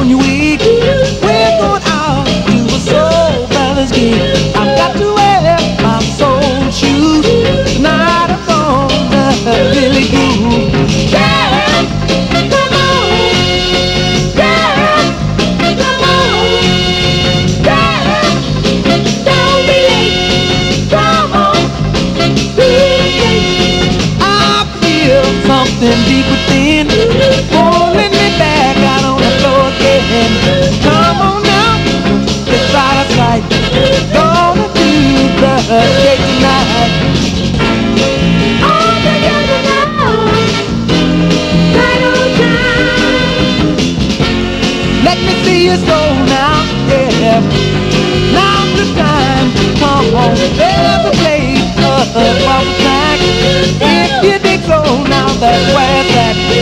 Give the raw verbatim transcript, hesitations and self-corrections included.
on your week. We're going out to a soul brothers gig. I've got to wear my soul shoes. Tonight I'm gonna really groove. Yeah, come on. Yeah, come on. Yeah, don't be late. Come on. I feel something deep within, pulling me back out on the floor again. Come on now, it's out of sight. Gonna do the shake tonight. All together now, right on time. Let me see you go now, yeah. Now's the time. Come on, there's a place, uh, uh, track. If you dig so now, that's where it's at.